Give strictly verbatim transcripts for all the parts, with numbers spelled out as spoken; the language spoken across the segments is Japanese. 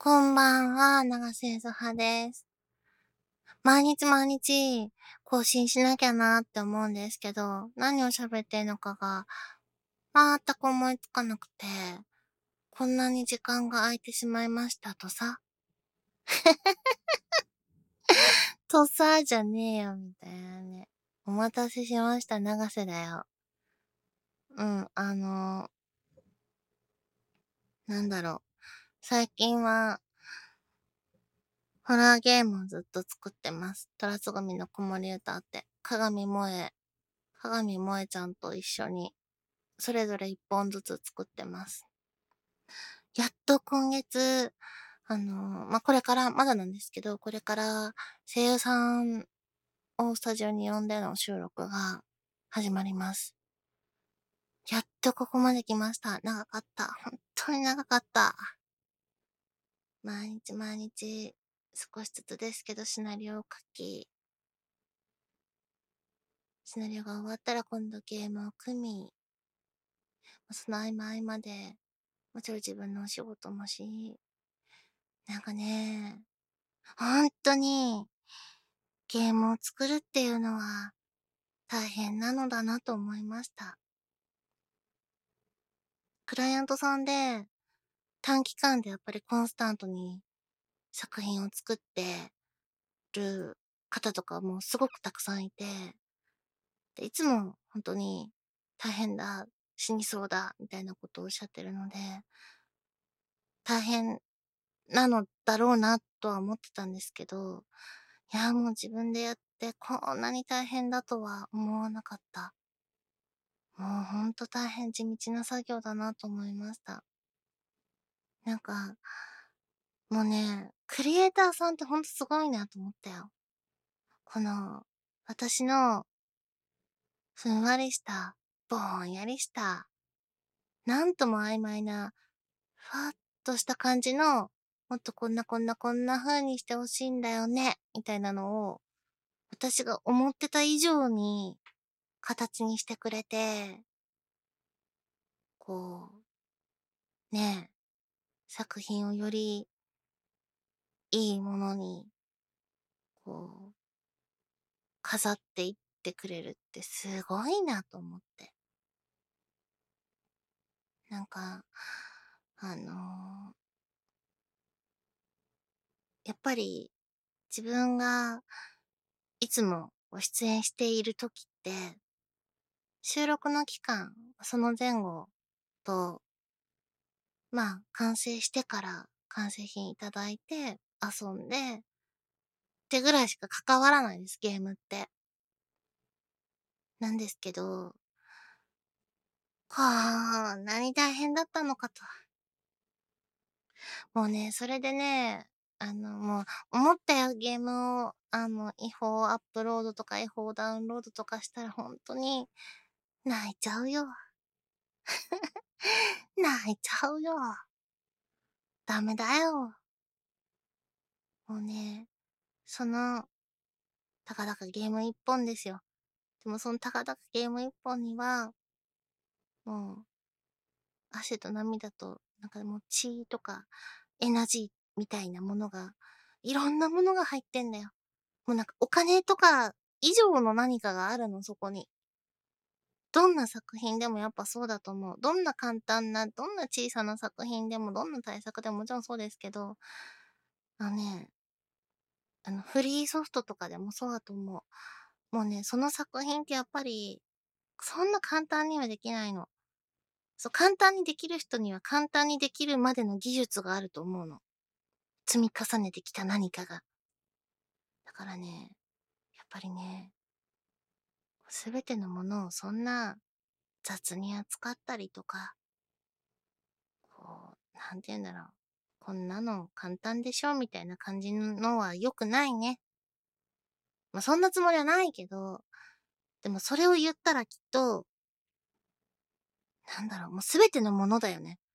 こんばんは、長瀬ずはです。毎日毎日更新しなきゃなって思うんですけど、何を喋ってんのかが全く思いつかなくて、こんなに時間が空いてしまいましたとさ。とさじゃねえよ、みたいなね。お待たせしました、長瀬だよ。うん、あのなんだろう。最近は、ホラーゲームをずっと作ってます。虎つぐみの子守歌って、鏡萌え、鏡萌えちゃんと一緒に、それぞれ一本ずつ作ってます。やっと今月、あのー、まあ、これから、まだなんですけど、これから声優さんをスタジオに呼んでの収録が始まります。やっとここまで来ました。長かった。本当に長かった。毎日毎日、少しずつですけどシナリオを書き、シナリオが終わったら今度ゲームを組み、その合間合間で、もちろん自分のお仕事もし、なんかね、本当にゲームを作るっていうのは大変なのだなと思いました。クライアントさんで短期間でやっぱりコンスタントに作品を作ってる方とかもすごくたくさんいて、でいつも本当に大変だ、死にそうだ、みたいなことをおっしゃってるので、大変なのだろうなとは思ってたんですけど、いや、もう自分でやってこんなに大変だとは思わなかった。もうほんと大変地道な作業だなと思いました。なんか、もうね、クリエイターさんってほんとすごいなと思ったよ。この、私の、ふんわりした、ぼんやりした、なんとも曖昧な、ふわっとした感じの、もっとこんなこんなこんな風にしてほしいんだよね、みたいなのを、私が思ってた以上に形にしてくれて、こう、ね、作品をよりいいものに、こう、飾っていってくれるってすごいなと思って。なんか、あのーやっぱり自分がいつも出演している時って、収録の期間、その前後と、まあ、完成してから完成品いただいて遊んでってぐらいしか関わらないです、ゲームって。なんですけど、こんなに大変だったのかと。もうね、それでね、あの、もう、思ったよ、ゲームを、あの、違法アップロードとか違法ダウンロードとかしたら本当に、泣いちゃうよ。泣いちゃうよ。ダメだよ。もうね、その、たかだかゲーム一本ですよ。でもそのたかだかゲーム一本には、もう、汗と涙と、なんかもう血とか、エナジーみたいなものが、いろんなものが入ってんだよ。もうなんかお金とか以上の何かがあるの、そこに。どんな作品でもやっぱそうだと思う。どんな簡単な、どんな小さな作品でも、どんな対策でももちろんそうですけど、あのね、あの、フリーソフトとかでもそうだと思う。もうね、その作品ってやっぱり、そんな簡単にはできないの。そう、簡単にできる人には簡単にできるまでの技術があると思うの。積み重ねてきた何かが。だからね、やっぱりね、すべてのものをそんな雑に扱ったりとか、こう、なんて言うんだろう。こんなの簡単でしょみたいな感じのは良くないね。まあ、そんなつもりはないけど、でもそれを言ったらきっと、なんだろう、もうすべてのものだよね。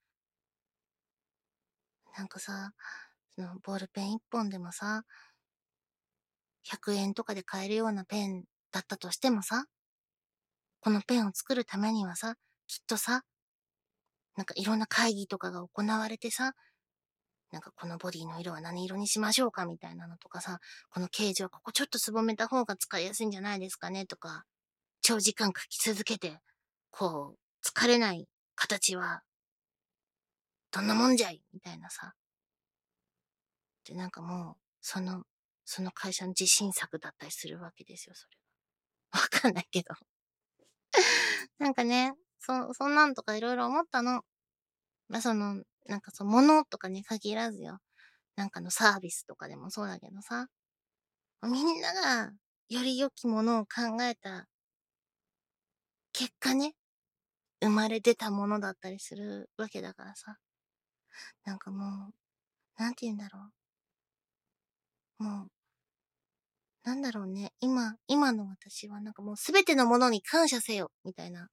なんかさ、そのボールペン一本でもさ、ひゃくえんとかで買えるようなペンだったとしてもさ、このペンを作るためにはさ、きっとさ、なんかいろんな会議とかが行われてさ、 なんかこのボディの色は何色にしましょうかみたいなのとかさ、このケージはここちょっとすぼめた方が使いやすいんじゃないですかねとか、長時間書き続けて、こう、疲れない形はどんなもんじゃいみたいなさ。で、なんかもう、その、その会社の自信作だったりするわけですよ、それは。わかんないけど。なんかね、そ、そんなんとかいろいろ思ったの。まあ、その、なんかその、ものとかに限らずよ。なんかのサービスとかでもそうだけどさ。みんなが、より良きものを考えた結果ね、生まれ出たものだったりするわけだからさ。なんかもう、なんて言うんだろう。もう、なんだろうね。今、今の私はなんかもうすべてのものに感謝せよ、みたいな。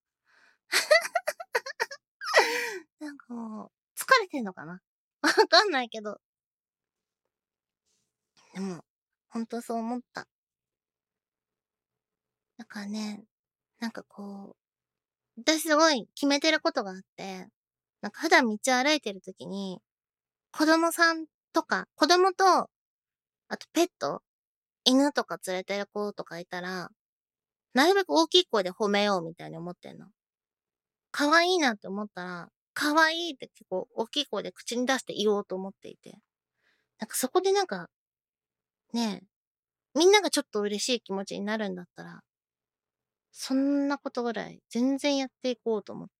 なんかもう、疲れてんのかなわかんないけど。でも、ほんとそう思った。だからね、なんかこう、私すごい決めてることがあって、なんか普段道歩いてるときに、子供さんとか、子供と、あとペット、犬とか連れてる子とかいたら、なるべく大きい声で褒めようみたいに思ってんの。可愛いなって思ったら、可愛いって結構大きい声で口に出して言おうと思っていて。なんかそこでなんか、ねえ、みんながちょっと嬉しい気持ちになるんだったら、そんなことぐらい全然やっていこうと思って。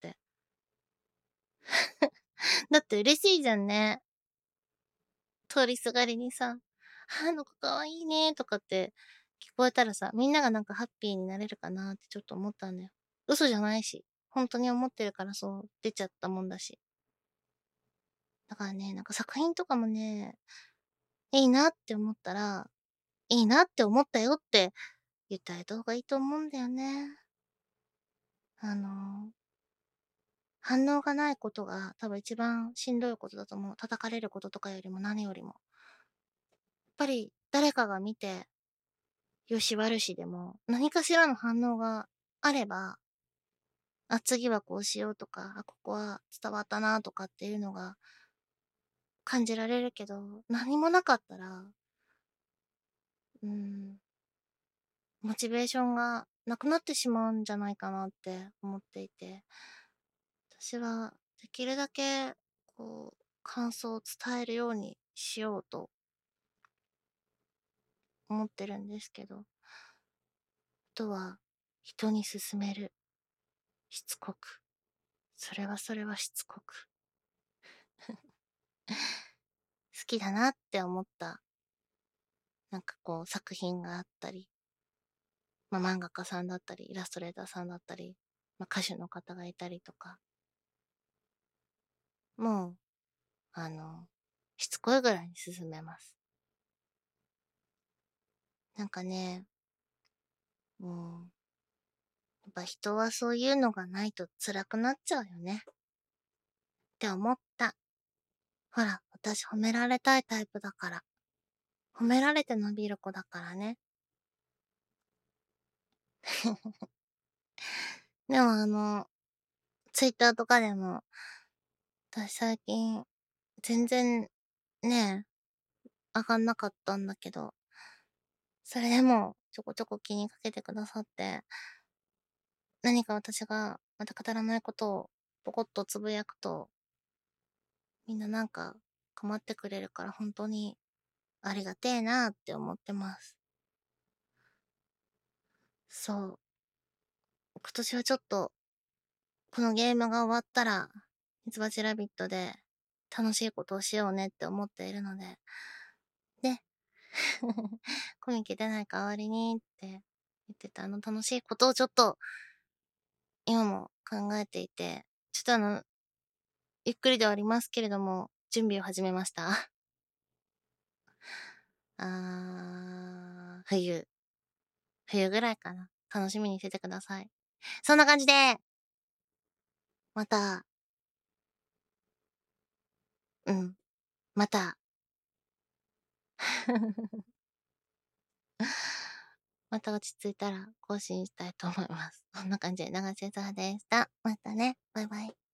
だって嬉しいじゃんね。通りすがりにさ、あの子かわいいねとかって聞こえたらさ、みんながなんかハッピーになれるかなってちょっと思ったんだよ。嘘じゃないし、本当に思ってるからそう出ちゃったもんだし。だからね、なんか作品とかもね、いいなって思ったら、いいなって思ったよって言ってあげた方がいいと思うんだよね。あの、反応がないことが多分一番しんどいことだと思う。叩かれることとかよりも何よりも。やっぱり誰かが見て、よし悪しでも、何かしらの反応があれば、あ、次はこうしようとか、あ、ここは伝わったなとかっていうのが感じられるけど、何もなかったら、うん、モチベーションがなくなってしまうんじゃないかなって思っていて、私はできるだけ、こう、感想を伝えるようにしようと思ってるんですけど、あとは、人に勧める。しつこく。それはそれはしつこく。好きだなって思った、なんかこう、作品があったり、まあ、漫画家さんだったり、イラストレーターさんだったり、まあ、歌手の方がいたりとか、もう、あの、しつこいぐらいに進めます。なんかね、もう、やっぱ人はそういうのがないと辛くなっちゃうよね。って思った。ほら、私褒められたいタイプだから。褒められて伸びる子だからね。でもあの、ツイッターとかでも、私最近、全然、ね上がんなかったんだけど、それでも、ちょこちょこ気にかけてくださって、何か私がまた語らないことをポコッとつぶやくと、みんななんか構ってくれるから本当にありがてえなって思ってます。そう。今年はちょっと、このゲームが終わったら、ミツバチラビットで楽しいことをしようねって思っているので、で、コミケ出ない代わりにって言ってたあの楽しいことをちょっと今も考えていて、ちょっとあの、ゆっくりではありますけれども、準備を始めました。あー、冬。冬ぐらいかな。楽しみにしててください。そんな感じで、また、うん、また、また落ち着いたら更新したいと思います。そんな感じで、長瀬さんでした。またね。バイバイ。